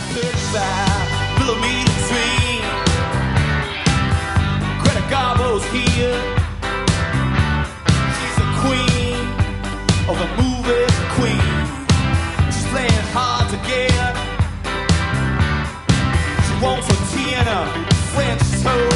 35 millimeter dream. Greta Garbo's here. She's the queen of the movie queen. She's playing hard to get. She wants a Tiana French toast.